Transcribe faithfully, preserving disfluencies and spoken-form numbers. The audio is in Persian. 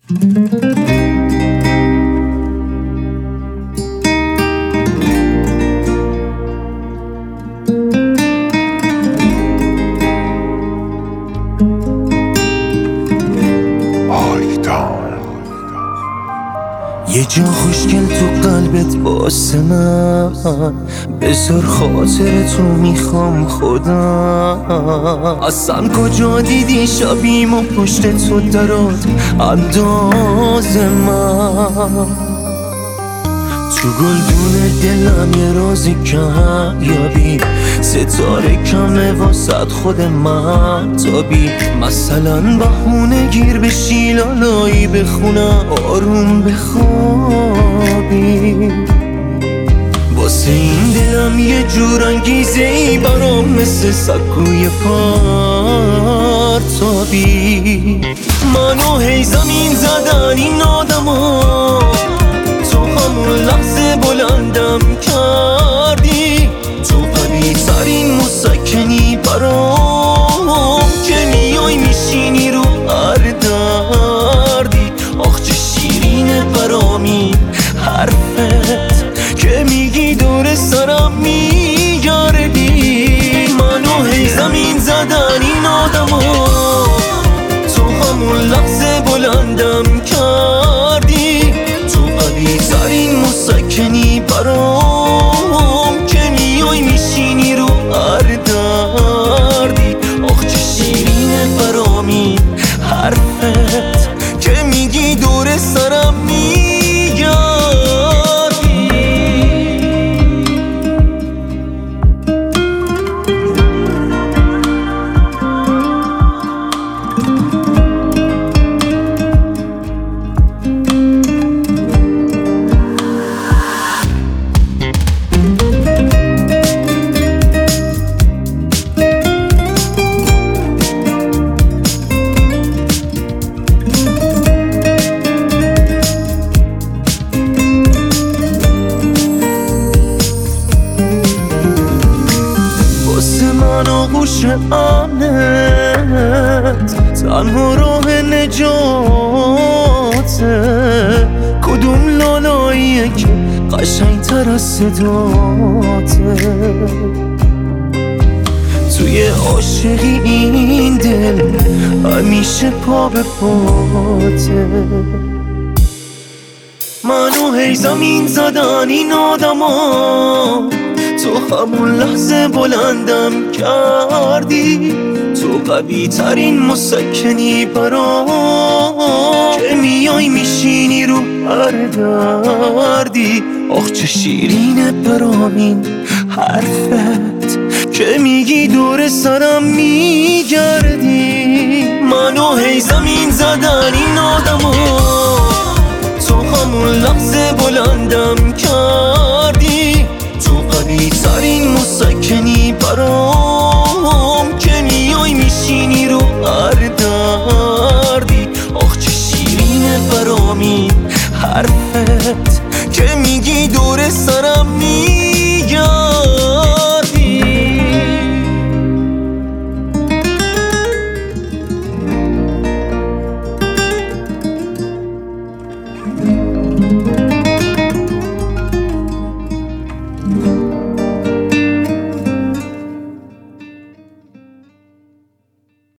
یه جا خوشگل تو قلبت واسه من بذار خاطر تو میخوام خودم. اصلا کجا دیدی شبیم و پشت تو درات انداز من؟ تو گلدون دلم یه رازی کم یابی، ستاره کمه واسد خود من تابی. مثلا بهونه گیر بشی لالایی بخونم آروم بخوابی. واسه این دلم یه جور انگیزه ای برام مثل سکوی پرتابی. منو هی زمین زدن این آدما، تو همون لحظه بلندم کردی. تو قوی ترین مسکنی برام که میای میشینی رو هر دردی. آخ چه شیرینه برامی حرفت که میگی دور سرم میگردی. منو هی زمین زدن این آدما، تو همون لحظه بلندم کردی. تو قوی ترین مسکنی برام که میای میشینی رو هر دردی. آخ چه شیرینه برامی حرفت که میگی دور سرم میگردی. من آغوش امنت تنها راه نجاته. کدوم لالاییه که قشنگتر از صداته؟ توی عاشقی این دل همیشه پا به پاته. منو هی زمین زدن این آدما، تو همون لحظه بلندم کردی. تو قوی ترین مسکنی برام که میای میشینی رو هر دردی. آخ چه شیرینه برام این حرفت که میگی دور سرم میگردی. منو هی زمین زدن این آدما، تو همون لحظه بلندم